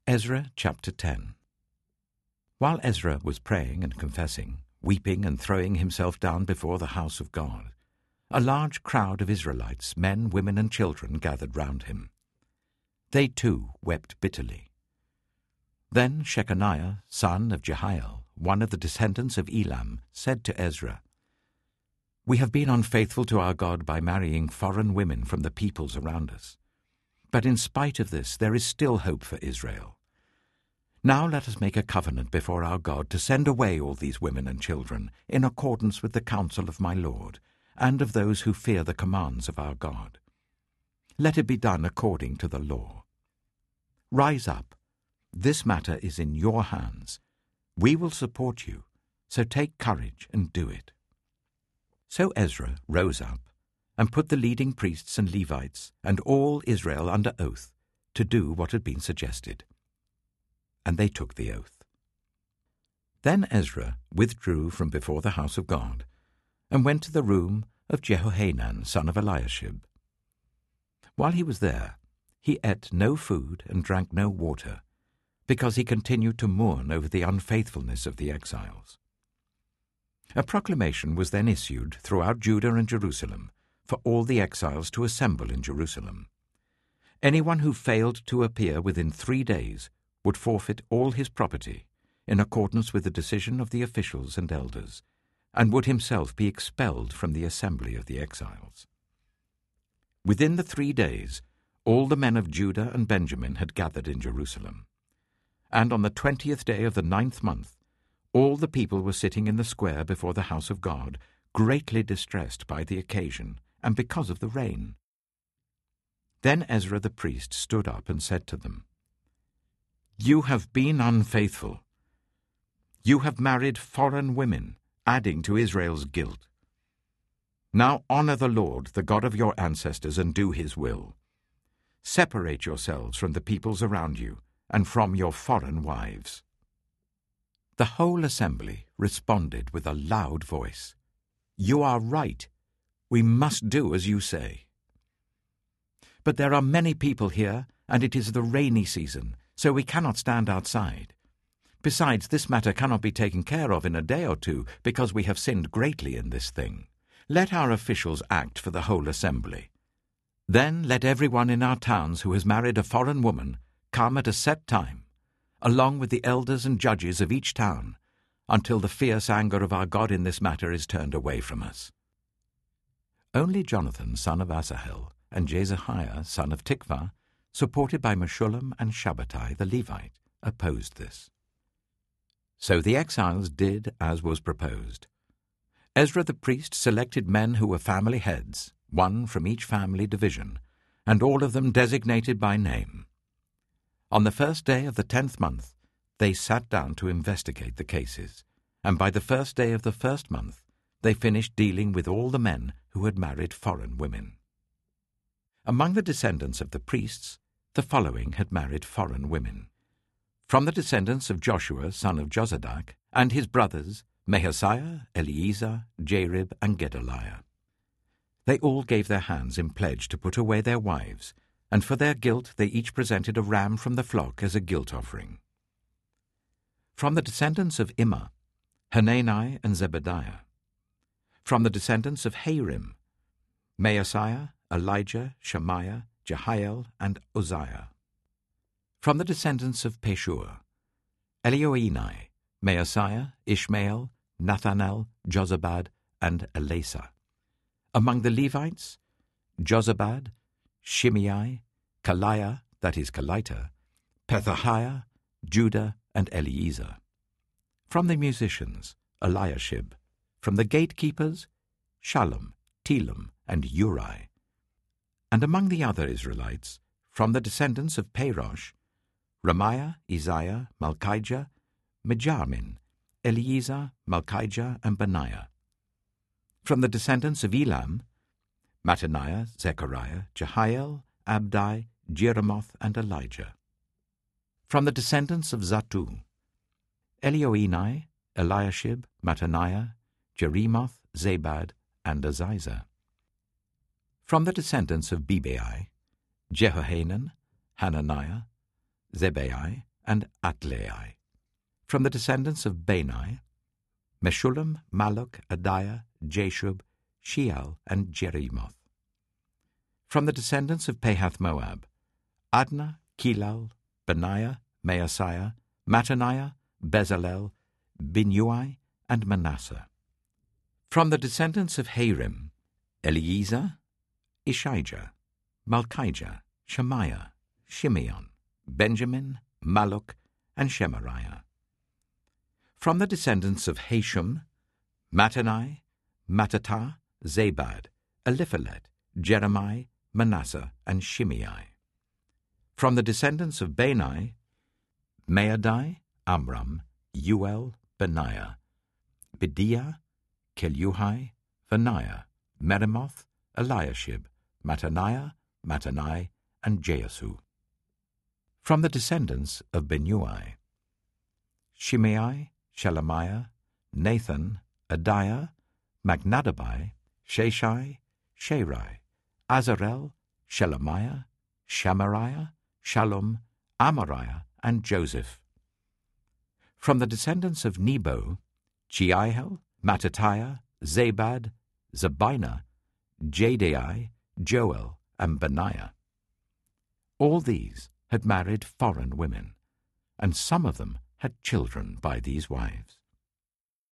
Ezra chapter 10. While Ezra was praying and confessing, weeping and throwing himself down before the house of God, a large crowd of Israelites, men, women, and children, gathered round him. They too wept bitterly. Then Shechaniah, son of Jehiel, one of the descendants of Elam, said to Ezra, "We have been unfaithful to our God by marrying foreign women from the peoples around us. But in spite of this, there is still hope for Israel. Now let us make a covenant before our God to send away all these women and children, in accordance with the counsel of my Lord, and of those who fear the commands of our God. Let it be done according to the law. Rise up. This matter is in your hands. We will support you, so take courage and do it." So Ezra rose up and put the leading priests and Levites and all Israel under oath to do what had been suggested. And they took the oath. Then Ezra withdrew from before the house of God and went to the room of Jehohanan, son of Eliashib. While he was there, he ate no food and drank no water, because he continued to mourn over the unfaithfulness of the exiles. A proclamation was then issued throughout Judah and Jerusalem for all the exiles to assemble in Jerusalem. Anyone who failed to appear within 3 days would forfeit all his property, in accordance with the decision of the officials and elders, and would himself be expelled from the assembly of the exiles. Within the 3 days, all the men of Judah and Benjamin had gathered in Jerusalem. And on the 20th day of the 9th month, all the people were sitting in the square before the house of God, greatly distressed by the occasion and because of the rain. Then Ezra the priest stood up and said to them, "You have been unfaithful. You have married foreign women, adding to Israel's guilt. Now honor the Lord, the God of your ancestors, and do his will. Separate yourselves from the peoples around you and from your foreign wives." The whole assembly responded with a loud voice, "You are right. We must do as you say. But there are many people here, and it is the rainy season, so we cannot stand outside. Besides, this matter cannot be taken care of in a day or two, because we have sinned greatly in this thing. Let our officials act for the whole assembly. Then let everyone in our towns who has married a foreign woman come at a set time, along with the elders and judges of each town, until the fierce anger of our God in this matter is turned away from us." Only Jonathan, son of Asahel, and Jezahiah, son of Tikvah, supported by Meshullam and Shabbatai the Levite, opposed this. So the exiles did as was proposed. Ezra the priest selected men who were family heads, one from each family division, and all of them designated by name. On the first day of the 10th month, they sat down to investigate the cases, and by the first day of the first month, they finished dealing with all the men who had married foreign women. Among the descendants of the priests, the following had married foreign women. From the descendants of Joshua, son of Jozadak, and his brothers, Mahasiah, Eleazar, Jarib, and Gedaliah. They all gave their hands in pledge to put away their wives, and for their guilt they each presented a ram from the flock as a guilt offering. From the descendants of Immer, Hanani and Zebediah. From the descendants of Harim, Maaseiah, Elijah, Shemaiah, Jehiel, and Uzziah. From the descendants of Pashur, Elioenai, Maaseiah, Ishmael, Nathanael, Jozabad, and Elasa. Among the Levites, Jozabad, Shimei, Kaliah, that is Kalita, Pethahiah, Judah, and Eliezer. From the musicians, Eliashib. From the gatekeepers, Shallum, Telem, and Uri. And among the other Israelites, from the descendants of Parosh, Ramiah, Isaiah, Malchijah, Mijamin, Eliezer, Malchijah, and Benaiah. From the descendants of Elam, Mattaniah, Zechariah, Jehiel, Abdi, Jeremoth, and Elijah. From the descendants of Zattu, Elioenai, Eliashib, Mattaniah, Jeremoth, Zabad, and Aziza. From the descendants of Bebai, Jehohanan, Hananiah, Zebai, and Atlai. From the descendants of Bani, Meshullam, Maluk, Adiah, Jashub, Sheal, and Jerimoth. From the descendants of Pahath-Moab, Adnah, Kilal, Benaiah, Maaseiah, Mattaniah, Bezalel, Binnui, and Manasseh. From the descendants of Harim, Eliezer, Ishijah, Malchijah, Shemaiah, Shimeon, Benjamin, Maluk, and Shemariah. From the descendants of Hashum, Mattenai, Mattatah, Zabad, Eliphalet, Jeremiah, Manasseh, and Shimei. From the descendants of Bani, Maadai, Amram, Uel, Benaiah, Bediah, Keluhi, Benaiah, Meremoth, Eliashib, Mattaniah, Mattanai, and Jeasu. From the descendants of Binnui, Shimei, Shelemiah, Nathan, Adiah, Magnadabai, Sheshai, Sherai, Azarel, Shelemiah, Shamariah, Shallum, Amariah, and Joseph. From the descendants of Nebo, Jehiel, Mattatiah, Zabad, Zabinah, Jadai, Joel, and Benaiah. All these had married foreign women, and some of them had children by these wives.